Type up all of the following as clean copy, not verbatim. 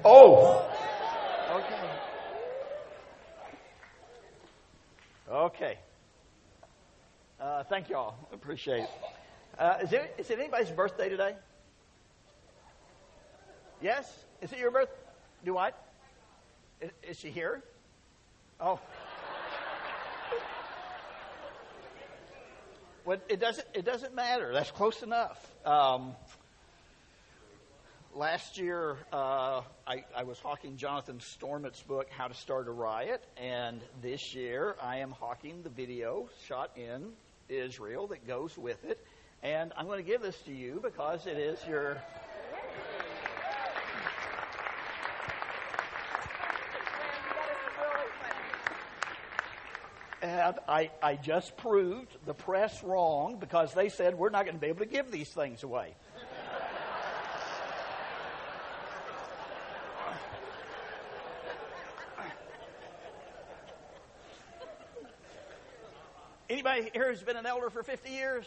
Oh. Okay. Thank y'all. Appreciate it. Is it anybody's birthday today? Yes? Is it your birthday? Do what? Is she here? Oh. Well, it doesn't matter. That's close enough. Last year, I was hawking Jonathan Stormott's book, How to Start a Riot, and this year I am hawking the video shot in Israel that goes with it, and I'm going to give this to you because it is your... And I just proved the press wrong because they said we're not going to be able to give these things away. Anybody here who's been an elder for 50 years?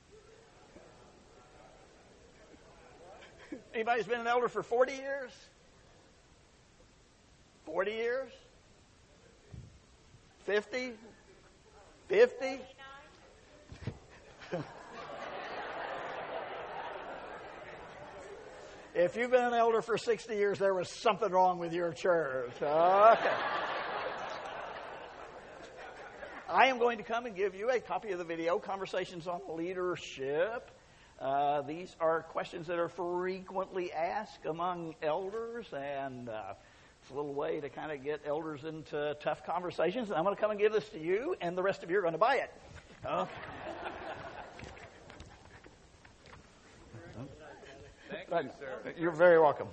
Anybody who's been an elder for 40 years? 40 years? 50? 50? If you've been an elder for 60 years, there was something wrong with your church. Okay. I am going to come and give you a copy of the video, Conversations on Leadership. These are questions that are frequently asked among elders, and it's a little way to kind of get elders into tough conversations. And I'm going to come and give this to you, and the rest of you are going to buy it. Okay. Thank you, sir. You're very welcome.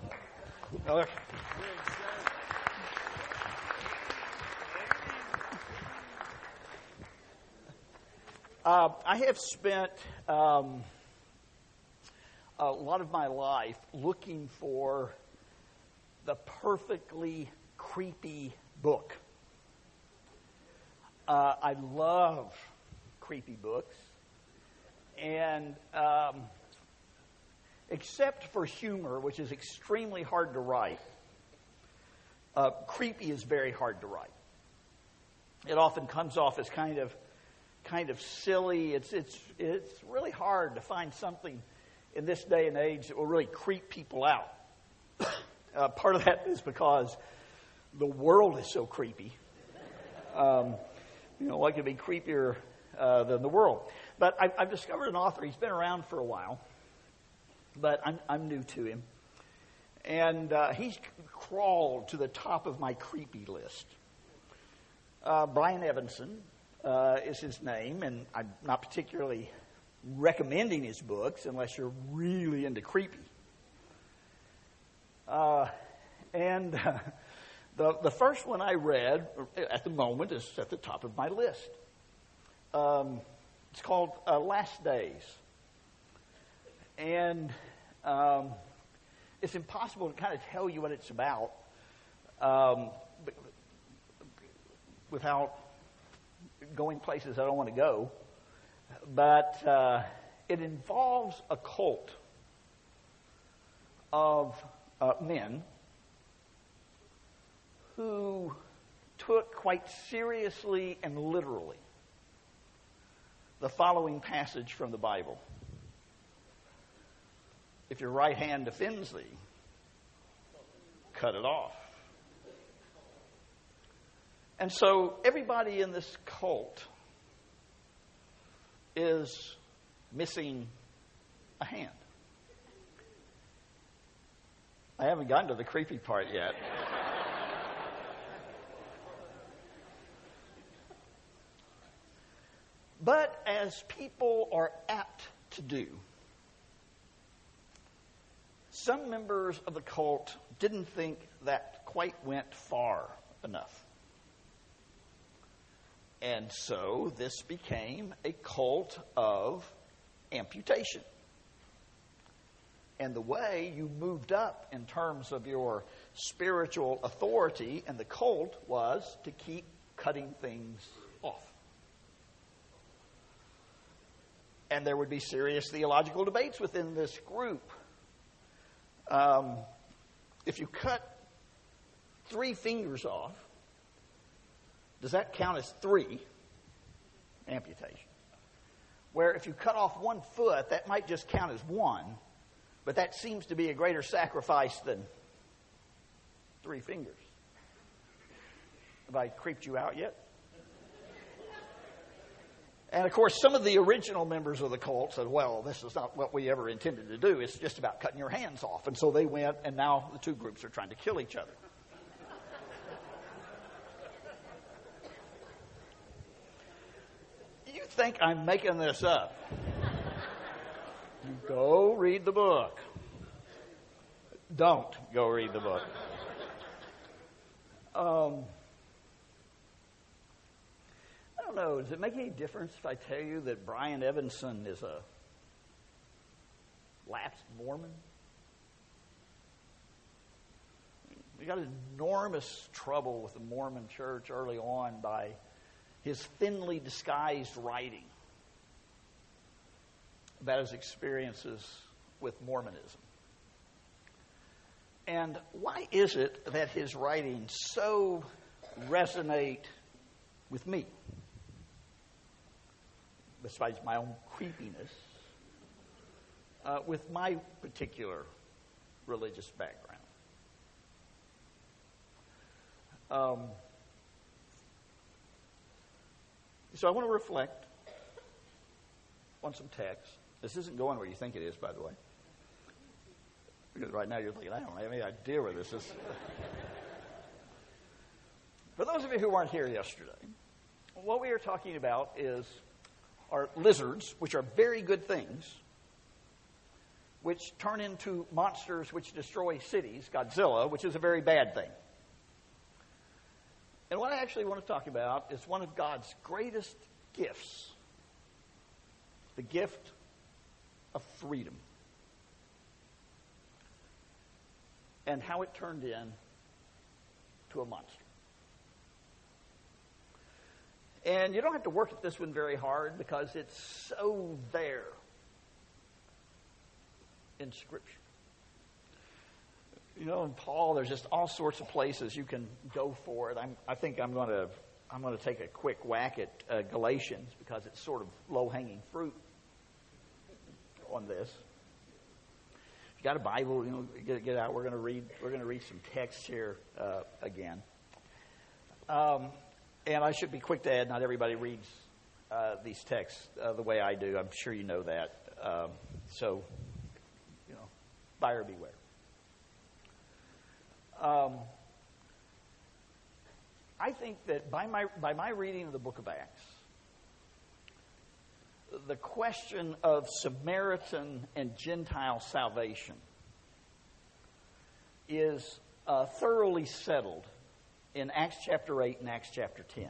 I have spent a lot of my life looking for the perfectly creepy book. I love creepy books, and except for humor, which is extremely hard to write, creepy is very hard to write. It often comes off as kind of silly. It's really hard to find something in this day and age that will really creep people out. Part of that is because the world is so creepy. What could be creepier than the world? But I've discovered an author. He's been around for a while, but I'm new to him, and he's crawled to the top of my creepy list. Brian Evenson is his name, and I'm not particularly recommending his books unless you're really into creepy. The first one I read at the moment is at the top of my list. It's called Last Days. And it's impossible to kind of tell you what it's about without going places I don't want to go. But it involves a cult of men who took quite seriously and literally the following passage from the Bible. If your right hand offends thee, cut it off. And so everybody in this cult is missing a hand. I haven't gotten to the creepy part yet. But as people are apt to do, some members of the cult didn't think that quite went far enough. And so this became a cult of amputation. And the way you moved up in terms of your spiritual authority in the cult was to keep cutting things off. And there would be serious theological debates within this group. If you cut 3 fingers off, does that count as 3 amputations? Where if you cut off 1 foot, that might just count as 1, but that seems to be a greater sacrifice than 3 fingers. Have I creeped you out yet? And of course, some of the original members of the cult said, well, this is not what we ever intended to do. It's just about cutting your hands off. And so they went, and now the 2 groups are trying to kill each other. You think I'm making this up? You go read the book. Don't go read the book. I don't know. Does it make any difference if I tell you that Brian Evanson is a lapsed Mormon? We got enormous trouble with the Mormon church early on by his thinly disguised writing about his experiences with Mormonism. And why is it that his writings so resonate with me? Besides my own creepiness, with my particular religious background. So I want to reflect on some text. This isn't going where you think it is, by the way. Because right now you're thinking, I don't have any idea where this is. For those of you who weren't here yesterday, what we are talking about are lizards, which are very good things, which turn into monsters which destroy cities, Godzilla, which is a very bad thing. And what I actually want to talk about is one of God's greatest gifts, the gift of freedom, and how it turned into a monster. And you don't have to work at this one very hard because it's so there in Scripture. You know, in Paul, there's just all sorts of places you can go for it. I think I'm going to take a quick whack at Galatians because it's sort of low-hanging fruit on this. If you got a Bible, you know, get it out. We're going to read some text here again. And I should be quick to add, not everybody reads these texts the way I do. I'm sure you know that. So, you know, buyer beware. I think that by my reading of the book of Acts, the question of Samaritan and Gentile salvation is thoroughly settled in Acts chapter 8 and Acts chapter 10.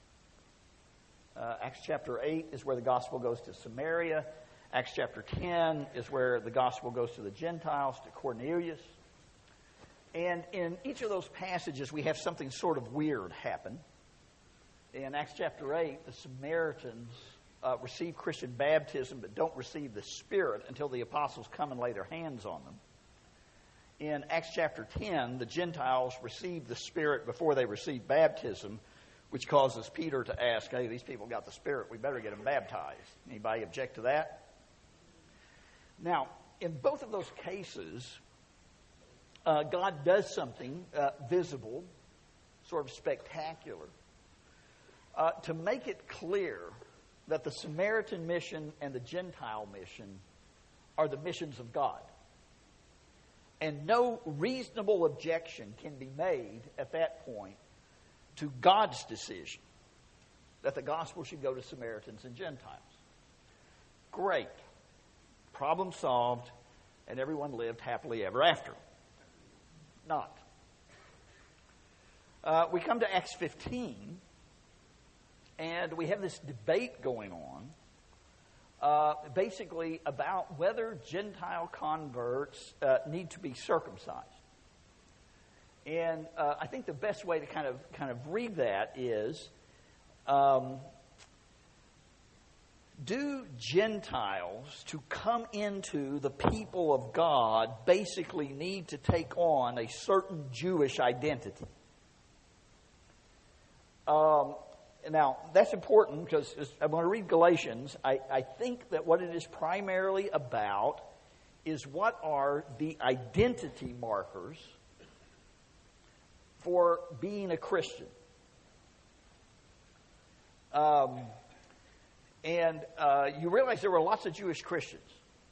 Acts chapter 8 is where the gospel goes to Samaria. Acts chapter 10 is where the gospel goes to the Gentiles, to Cornelius. And in each of those passages, we have something sort of weird happen. In Acts chapter 8, the Samaritans receive Christian baptism but don't receive the Spirit until the apostles come and lay their hands on them. In Acts chapter 10, the Gentiles receive the Spirit before they receive baptism, which causes Peter to ask, hey, these people got the Spirit, we better get them baptized. Anybody object to that? Now, in both of those cases, God does something visible, sort of spectacular, to make it clear that the Samaritan mission and the Gentile mission are the missions of God. And no reasonable objection can be made at that point to God's decision that the gospel should go to Samaritans and Gentiles. Great. Problem solved, and everyone lived happily ever after. Not. We come to Acts 15, and we have this debate going on, basically about whether Gentile converts need to be circumcised. And I think the best way to kind of read that is, do Gentiles to come into the people of God basically need to take on a certain Jewish identity? Now, that's important because I'm going to read Galatians. I think that what it is primarily about is what are the identity markers for being a Christian. You realize there were lots of Jewish Christians.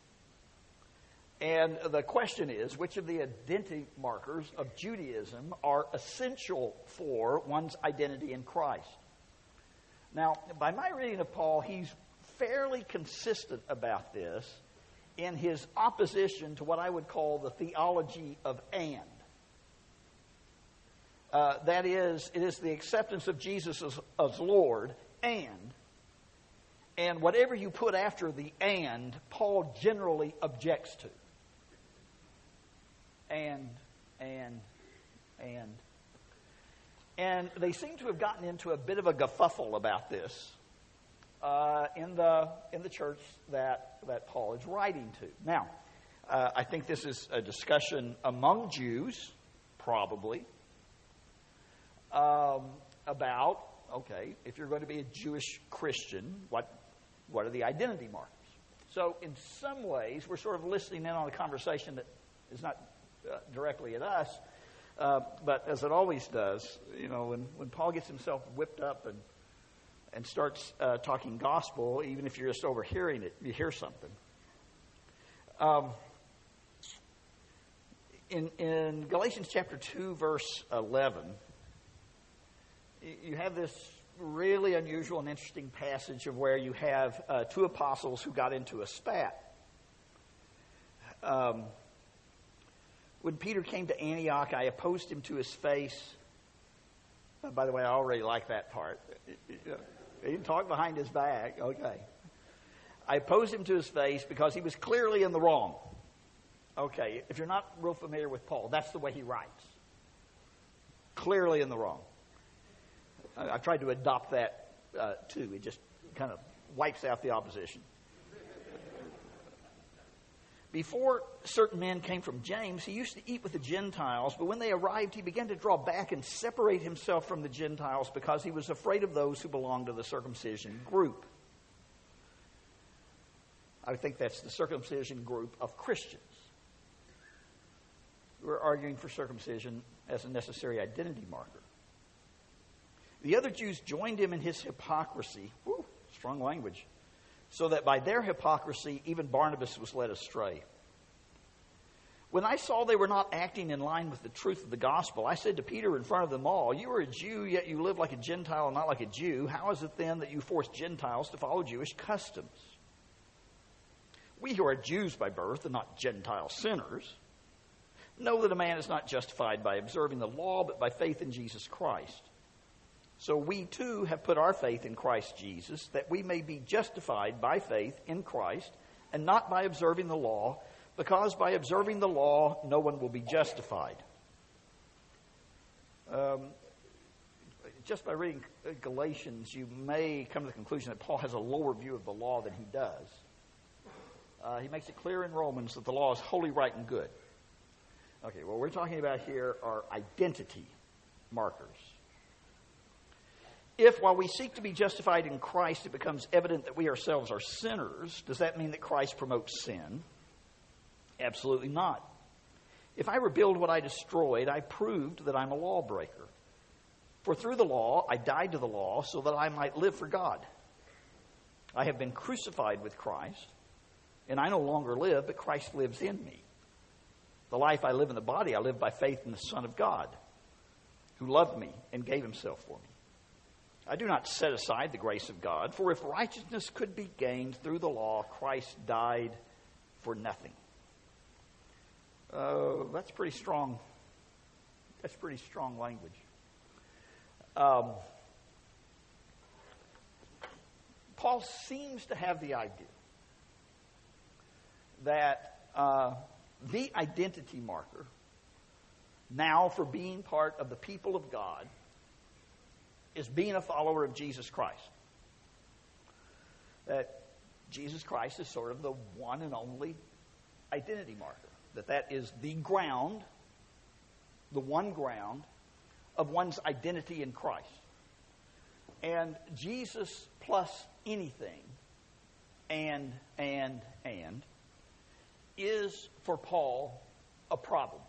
And the question is, which of the identity markers of Judaism are essential for one's identity in Christ? Now, by my reading of Paul, he's fairly consistent about this in his opposition to what I would call the theology of and. That is, it is the acceptance of Jesus as Lord and whatever you put after the and, Paul generally objects to. And they seem to have gotten into a bit of a kerfuffle about this in the church that Paul is writing to. Now, I think this is a discussion among Jews, probably, about, okay, if you're going to be a Jewish Christian, what are the identity markers? So in some ways, we're sort of listening in on a conversation that is not directly at us, but as it always does, when Paul gets himself whipped up and starts talking gospel, even if you're just overhearing it, you hear something. In Galatians chapter 2, verse 11, you have this really unusual and interesting passage of where you have two apostles who got into a spat. When Peter came to Antioch, I opposed him to his face. By the way, I already like that part. He didn't talk behind his back. Okay. I opposed him to his face because he was clearly in the wrong. Okay, if you're not real familiar with Paul, that's the way he writes. Clearly in the wrong. I've tried to adopt that too. It just kind of wipes out the opposition. Before certain men came from James, he used to eat with the Gentiles, but when they arrived, he began to draw back and separate himself from the Gentiles because he was afraid of those who belonged to the circumcision group. I think that's the circumcision group of Christians. We're arguing for circumcision as a necessary identity marker. The other Jews joined him in his hypocrisy. Woo, strong language. So that by their hypocrisy, even Barnabas was led astray. When I saw they were not acting in line with the truth of the gospel, I said to Peter in front of them all, "You are a Jew, yet you live like a Gentile and not like a Jew. How is it then that you force Gentiles to follow Jewish customs? We who are Jews by birth and not Gentile sinners know that a man is not justified by observing the law, but by faith in Jesus Christ. So we too have put our faith in Christ Jesus, that we may be justified by faith in Christ and not by observing the law, because by observing the law no one will be justified." Just by reading Galatians, you may come to the conclusion that Paul has a lower view of the law than he does. He makes it clear in Romans that the law is holy, right, and good. Okay, what we're talking about here are identity markers. If, while we seek to be justified in Christ, it becomes evident that we ourselves are sinners, does that mean that Christ promotes sin? Absolutely not. If I rebuild what I destroyed, I proved that I'm a lawbreaker. For through the law, I died to the law so that I might live for God. I have been crucified with Christ, and I no longer live, but Christ lives in me. The life I live in the body, I live by faith in the Son of God, who loved me and gave himself for me. I do not set aside the grace of God, for if righteousness could be gained through the law, Christ died for nothing. That's pretty strong. That's pretty strong language. Paul seems to have the idea that the identity marker now for being part of the people of God is being a follower of Jesus Christ. That Jesus Christ is sort of the one and only identity marker. That is the ground, the one ground of one's identity in Christ. And Jesus plus anything, and, is for Paul a problem.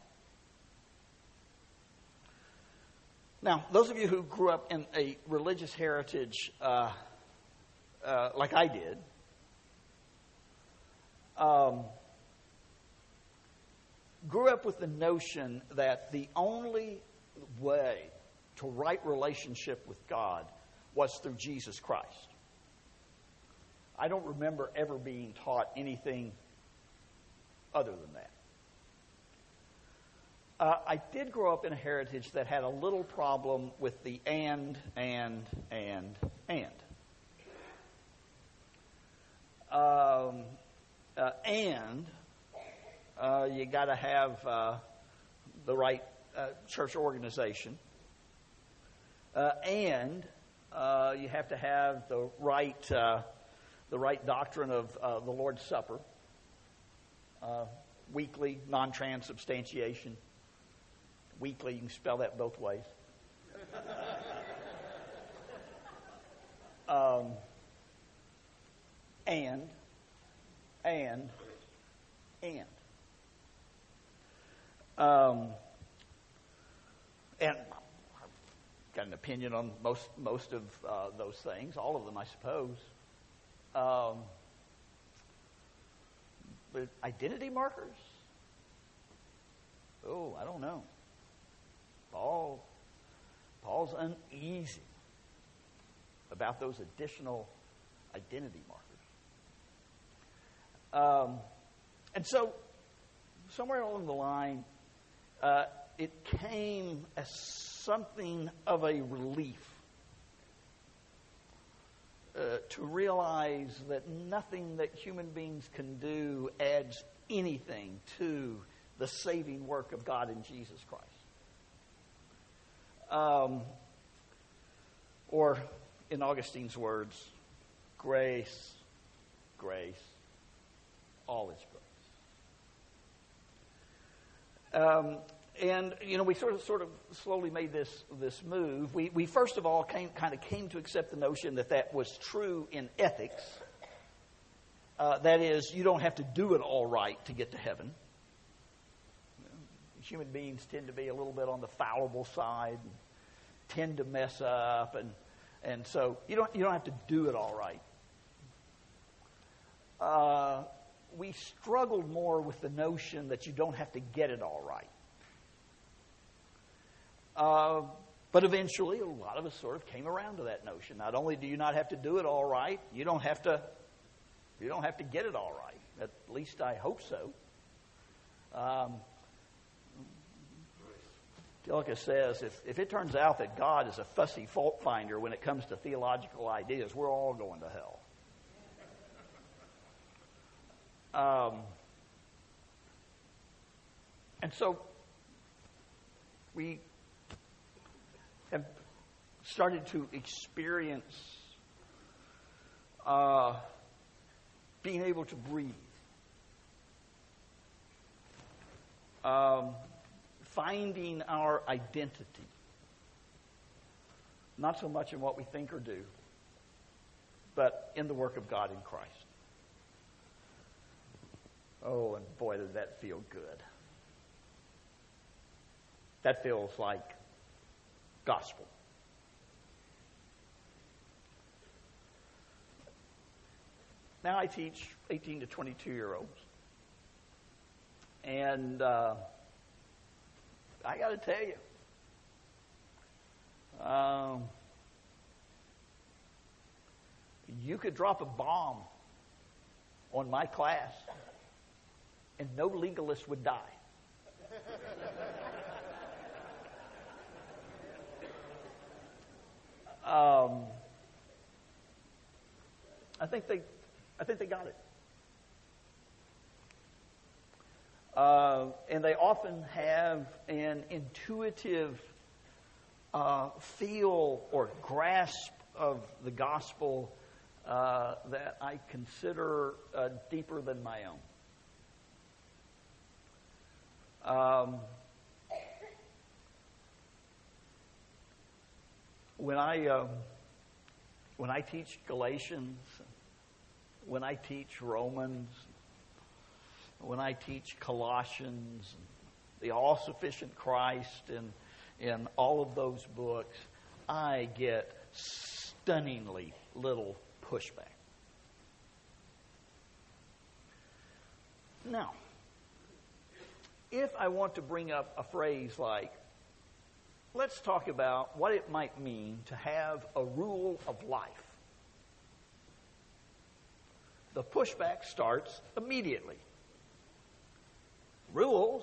Now, those of you who grew up in a religious heritage like I did, grew up with the notion that the only way to right relationship with God was through Jesus Christ. I don't remember ever being taught anything other than that. I did grow up in a heritage that had a little problem with the and. You got to have the right church organization, and you have to have the right doctrine of the Lord's Supper, weekly, non-transubstantiation. Weekly, you can spell that both ways. And I've got an opinion on most of those things, all of them, I suppose. But identity markers? Oh, I don't know. Paul's uneasy about those additional identity markers. And so, somewhere along the line, it came as something of a relief to realize that nothing that human beings can do adds anything to the saving work of God in Jesus Christ. Or, in Augustine's words, grace, all is grace. And we sort of slowly made this move. We first of all came to accept the notion that was true in ethics. That is, you don't have to do it all right to get to heaven. Human beings tend to be a little bit on the fallible side, and tend to mess up, and so you don't have to do it all right. We struggled more with the notion that you don't have to get it all right. But eventually, a lot of us sort of came around to that notion. Not only do you not have to do it all right, you don't have to get it all right. At least I hope so. Tillicus says, if it turns out that God is a fussy fault finder when it comes to theological ideas, we're all going to hell. And so we have started to experience being able to breathe. Finding our identity. Not so much in what we think or do, but in the work of God in Christ. Oh, and boy, did that feel good. That feels like gospel. Now I teach 18 to 22-year-olds. And I got to tell you, you could drop a bomb on my class and no legalist would die. I think they got it. And they often have an intuitive feel or grasp of the gospel that I consider deeper than my own. When I when I teach Galatians, when I teach Romans, when I teach Colossians, the all-sufficient Christ, in all of those books, I get stunningly little pushback. Now, if I want to bring up a phrase like, let's talk about what it might mean to have a rule of life, the pushback starts immediately. Rules,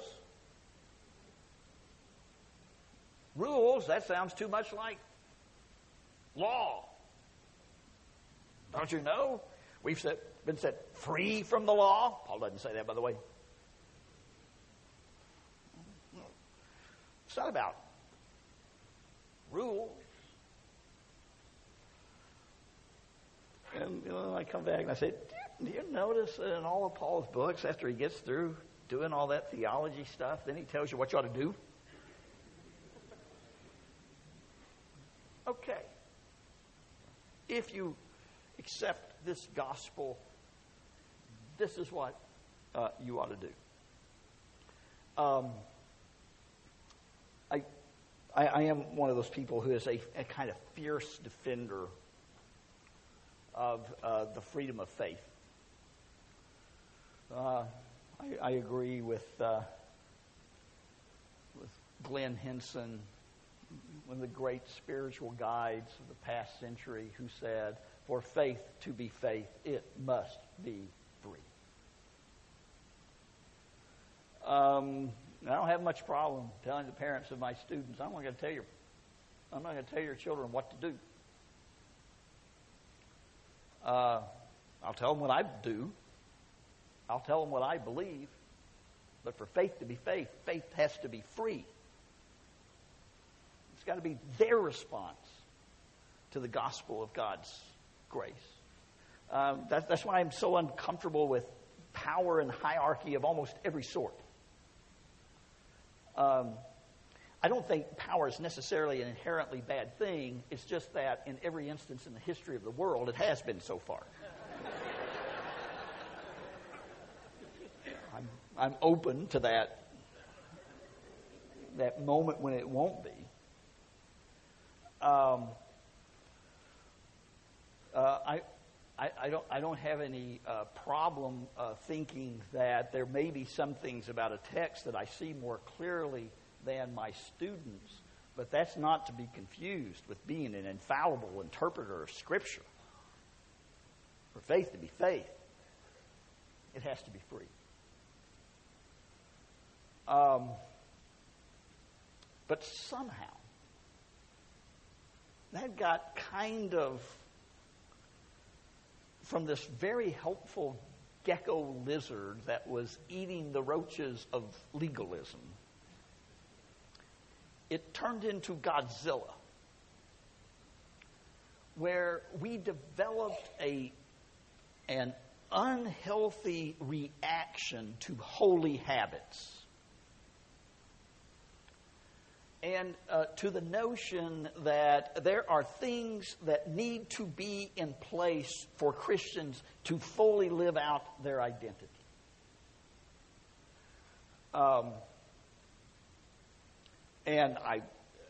that sounds too much like law. Don't you know? We've been set free from the law. Paul doesn't say that, by the way. It's not about rules. And I come back and I say, do you notice that in all of Paul's books, after he gets through doing all that theology stuff, then he tells you what you ought to do? Okay. If you accept this gospel, this is what you ought to do. I am one of those people who is a kind of fierce defender of the freedom of faith. I agree with Glenn Henson, one of the great spiritual guides of the past century, who said, for faith to be faith, it must be free. I don't have much problem telling the parents of my students, I'm not going to tell your children what to do. I'll tell them what I do. I'll tell them what I believe. But for faith to be faith, faith has to be free. It's got to be their response to the gospel of God's grace. That's why I'm so uncomfortable with power and hierarchy of almost every sort. I don't think power is necessarily an inherently bad thing. It's just that in every instance in the history of the world, it has been so far. I'm open to that moment when it won't be. I don't have any problem thinking that there may be some things about a text that I see more clearly than my students, but that's not to be confused with being an infallible interpreter of Scripture. For faith to be faith, it has to be free. But somehow, that got kind of from this very helpful gecko lizard that was eating the roaches of legalism. It turned into Godzilla, where we developed an unhealthy reaction to holy habits. And to the notion that there are things that need to be in place for Christians to fully live out their identity. And I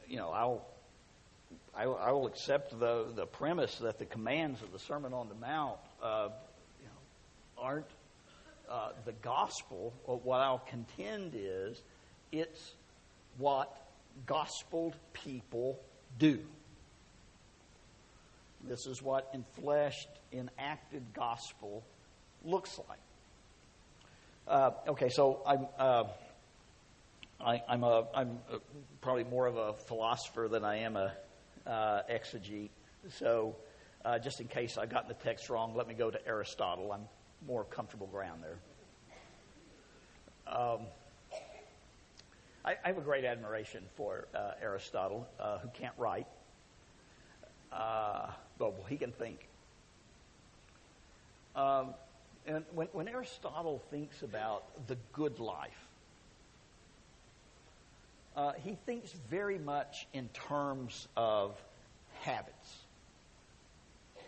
will accept the premise that the commands of the Sermon on the Mount aren't the gospel. What I'll contend is it's what gospeled people do. This is what enfleshed, enacted gospel looks like. Okay, so I'm probably more of a philosopher than I am a exegete. So just in case I've gotten the text wrong, let me go to Aristotle. I'm more comfortable ground there. I have a great admiration for Aristotle, who can't write, but he can think. And when Aristotle thinks about the good life, he thinks very much in terms of habits.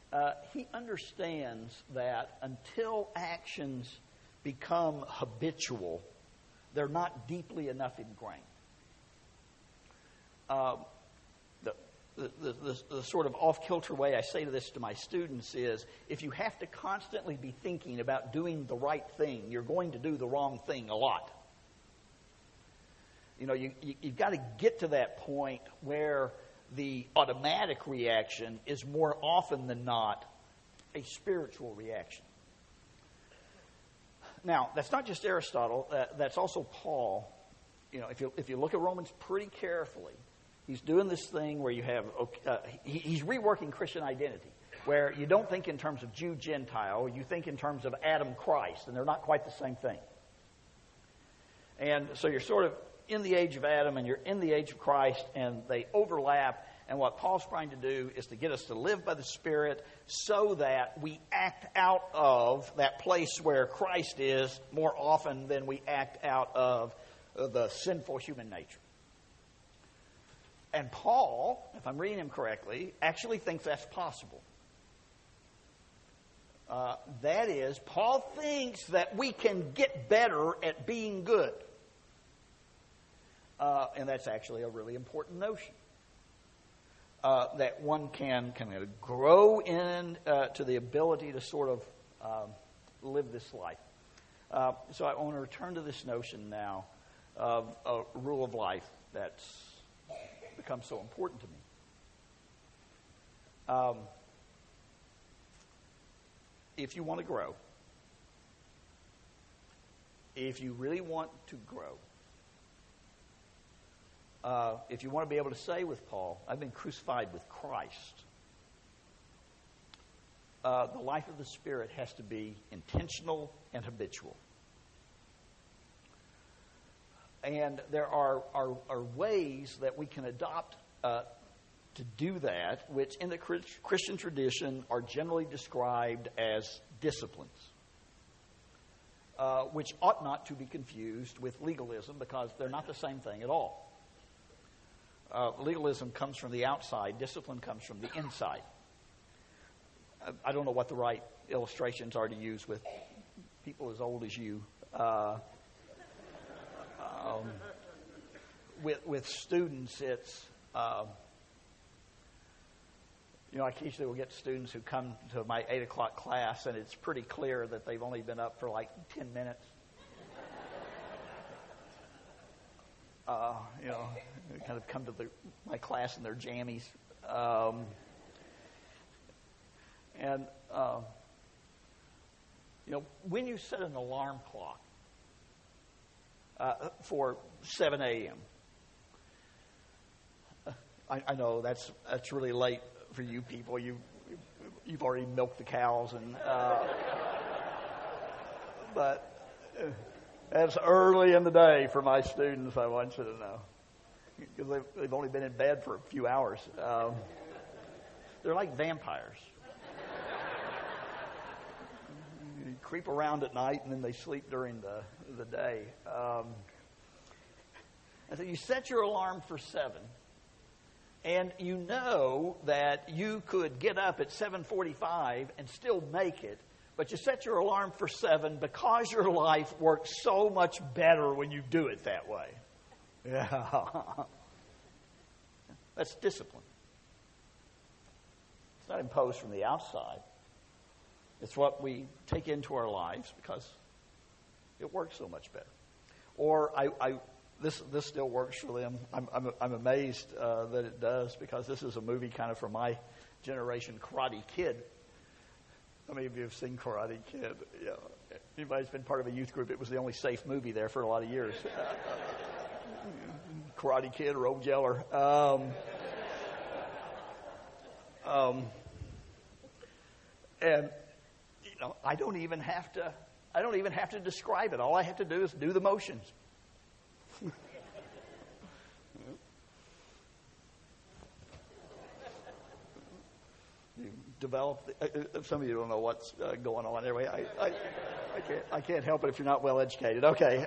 he understands that until actions become habitual, they're not deeply enough ingrained. The sort of off-kilter way I say this to my students is, if you have to constantly be thinking about doing the right thing, you're going to do the wrong thing a lot. You know, you've got to get to that point where the automatic reaction is more often than not a spiritual reaction. Now, that's not just Aristotle. That's also Paul. You know, if you look at Romans pretty carefully, he's doing this thing where you have he's reworking Christian identity, where you don't think in terms of Jew Gentile, you think in terms of Adam Christ, and they're not quite the same thing. And so you're sort of in the age of Adam and you're in the age of Christ, and they overlap. And what Paul's trying to do is to get us to live by the Spirit so that we act out of that place where Christ is more often than we act out of the sinful human nature. And Paul, if I'm reading him correctly, actually thinks that's possible. That is, Paul thinks that we can get better at being good. And that's actually a really important notion. That one can grow in to the ability to sort of live this life. So I want to return to this notion now of a rule of life that's become so important to me. If you want to grow, if you really want to grow, if you want to be able to say with Paul, I've been crucified with Christ, the life of the Spirit has to be intentional and habitual. And there are ways that we can adopt to do that, which in the Christian tradition are generally described as disciplines, which ought not to be confused with legalism, because they're not the same thing at all. Legalism comes from the outside. Discipline comes from the inside. I don't know what the right illustrations are to use with people as old as you. With students, it's, I occasionally will get students who come to my 8 o'clock class, and it's pretty clear that they've only been up for like 10 minutes. They kind of come to my class in their jammies. When you set an alarm clock for 7 a.m., I know that's really late for you people. You've already milked the cows, but that's early in the day for my students, I want you to know, because they've only been in bed for a few hours. They're like vampires. You creep around at night, and then they sleep during the day. And so you set your alarm for 7, and you know that you could get up at 7:45 and still make it, but you set your alarm for 7 because your life works so much better when you do it that way. Yeah. That's discipline. It's not imposed from the outside. It's what we take into our lives because it works so much better. Or this still works for them. I'm amazed that it does, because this is a movie kind of for my generation, Karate Kid. How many of you have seen Karate Kid? Yeah. Anybody's been part of a youth group, it was the only safe movie there for a lot of years. Karate Kid, Rogue Yeller. And I don't even have to describe it. All I have to do is do the motions. You develop. Some of you don't know what's going on. Anyway, I can't help it if you're not well educated. Okay,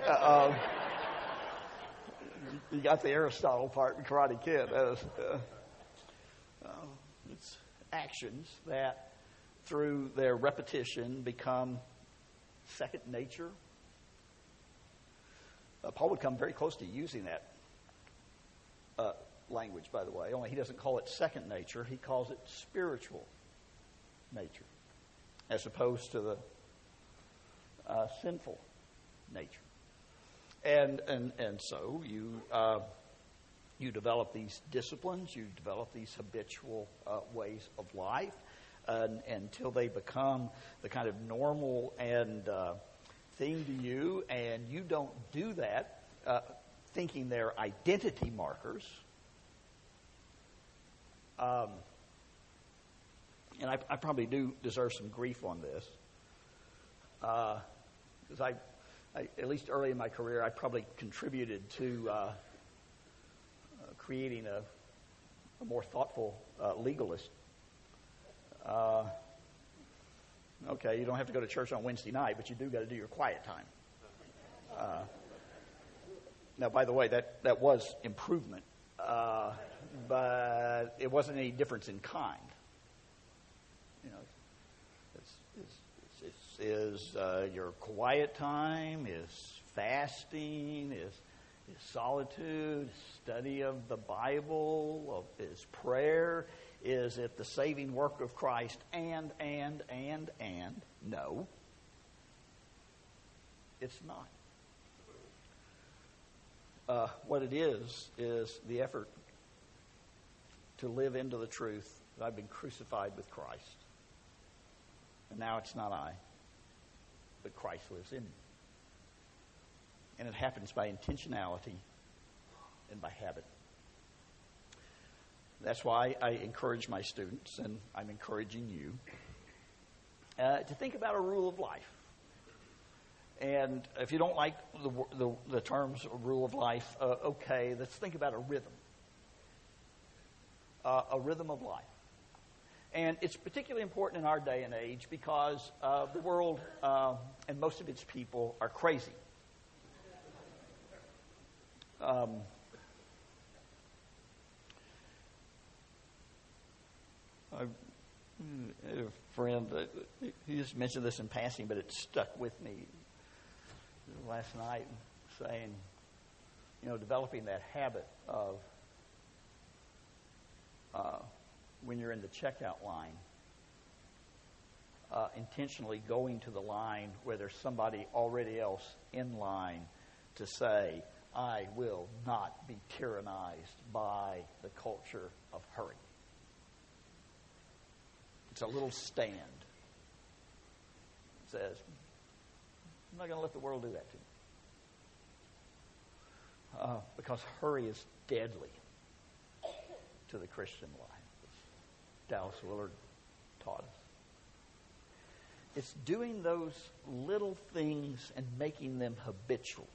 you got the Aristotle part in Karate Kid. It's actions that through their repetition, become second nature. Paul would come very close to using that language, by the way, only he doesn't call it second nature. He calls it spiritual nature, as opposed to the sinful nature. And so you develop these disciplines, you develop these habitual ways of life until they become the kind of normal and thing to you, and you don't do that thinking they're identity markers. And I probably do deserve some grief on this, because I, at least early in my career, I probably contributed to creating a more thoughtful legalist. Okay, you don't have to go to church on Wednesday night, but you do got to do your quiet time. Now, by the way, that was improvement, but it wasn't any difference in kind. You know, is your quiet time, is fasting, is solitude, study of the Bible, is prayer, is it the saving work of Christ, and no, it's not. What it is the effort to live into the truth that I've been crucified with Christ. And now it's not I, but Christ lives in me. And it happens by intentionality and by habit. That's why I encourage my students, and I'm encouraging you, to think about a rule of life. And if you don't like the terms rule of life, okay, let's think about a rhythm of life. And it's particularly important in our day and age because the world and most of its people are crazy. I have a friend, he just mentioned this in passing, but it stuck with me last night, saying, developing that habit of when you're in the checkout line, intentionally going to the line where there's somebody already else in line to say, I will not be tyrannized by the culture of hurry. It's a little stand. It says, I'm not going to let the world do that to me. Because hurry is deadly to the Christian life, as Dallas Willard taught us. It's doing those little things and making them habitual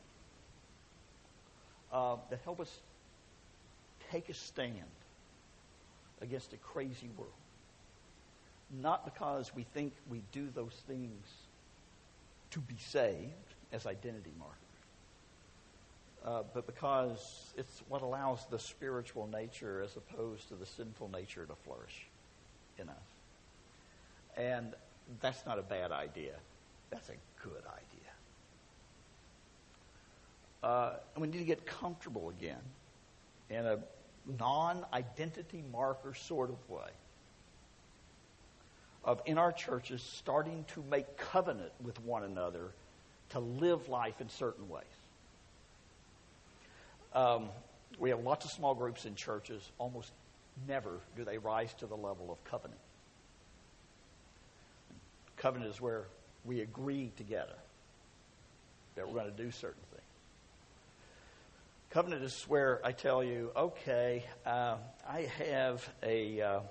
that help us take a stand against a crazy world. Not because we think we do those things to be saved as identity markers, but because it's what allows the spiritual nature as opposed to the sinful nature to flourish in us. And that's not a bad idea. That's a good idea. And we need to get comfortable again in a non-identity marker sort of way of, in our churches, starting to make covenant with one another to live life in certain ways. We have lots of small groups in churches. Almost never do they rise to the level of covenant. Covenant is where we agree together that we're going to do certain things. Covenant is where I tell you, okay, I have a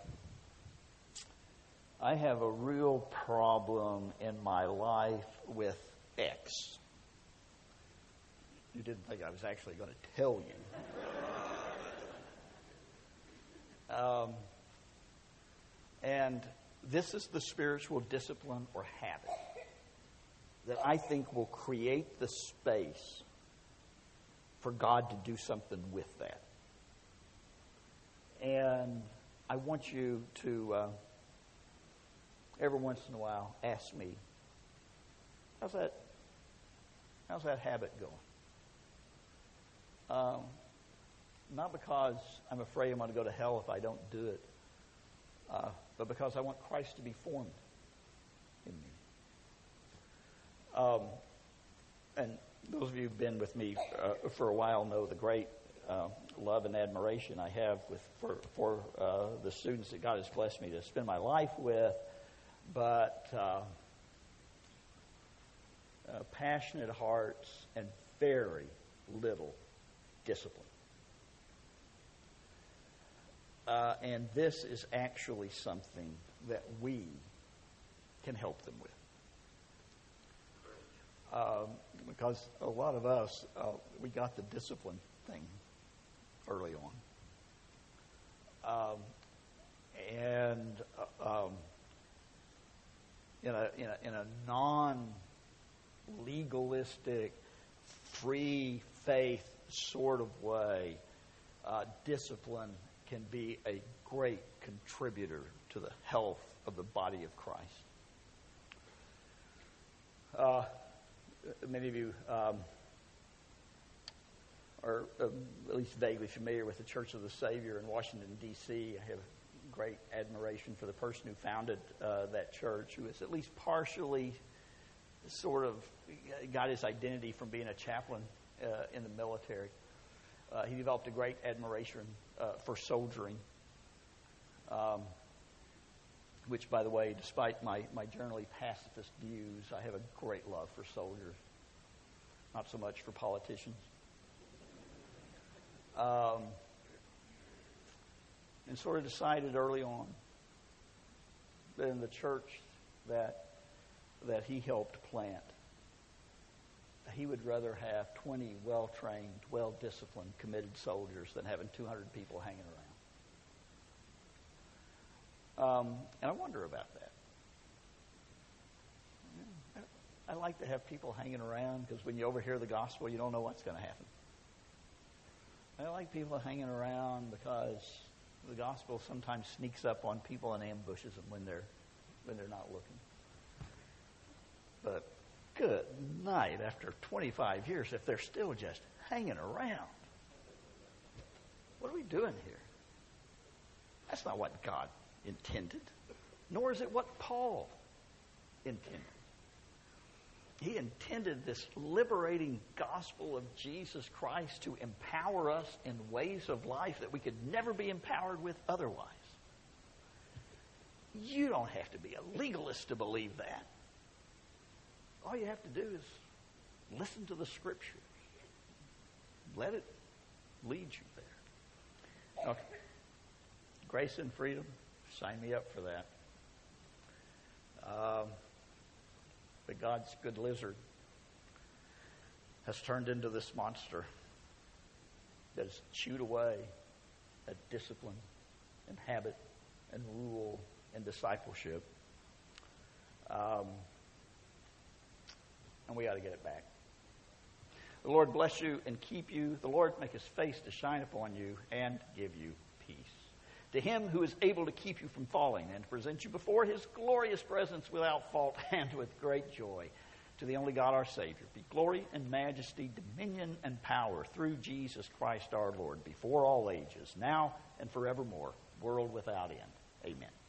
real problem in my life with X. You didn't think I was actually going to tell you. And this is the spiritual discipline or habit that I think will create the space for God to do something with that. And I want you to every once in a while asks me, how's that habit going? Not because I'm afraid I'm going to go to hell if I don't do it, but because I want Christ to be formed in me. And those of you who've been with me for a while know the great love and admiration I have for the students that God has blessed me to spend my life with, but passionate hearts and very little discipline. And this is actually something that we can help them with. Because a lot of us, we got the discipline thing early on. And in a non-legalistic, free faith sort of way, discipline can be a great contributor to the health of the body of Christ. Many of you are at least vaguely familiar with the Church of the Savior in Washington, D.C. I have great admiration for the person who founded that church, who is at least partially sort of got his identity from being a chaplain in the military. He developed a great admiration for soldiering, which, by the way, despite my generally pacifist views, I have a great love for soldiers, not so much for politicians. And sort of decided early on that in the church that he helped plant, he would rather have 20 well-trained, well-disciplined, committed soldiers than having 200 people hanging around. And I wonder about that. I like to have people hanging around because when you overhear the gospel, you don't know what's going to happen. I like people hanging around because the gospel sometimes sneaks up on people and ambushes them when they're not looking. But good night, after 25 years, if they're still just hanging around. What are we doing here? That's not what God intended, nor is it what Paul intended. He intended this liberating gospel of Jesus Christ to empower us in ways of life that we could never be empowered with otherwise. You don't have to be a legalist to believe that. All you have to do is listen to the Scriptures. Let it lead you there. Okay. Grace and freedom. Sign me up for that. But God's good lizard has turned into this monster that has chewed away at discipline and habit and rule and discipleship. And we got to get it back. The Lord bless you and keep you. The Lord make his face to shine upon you and give you peace. To him who is able to keep you from falling and to present you before his glorious presence without fault and with great joy, to the only God our Savior, be glory and majesty, dominion and power through Jesus Christ our Lord, before all ages, now and forevermore, world without end. Amen.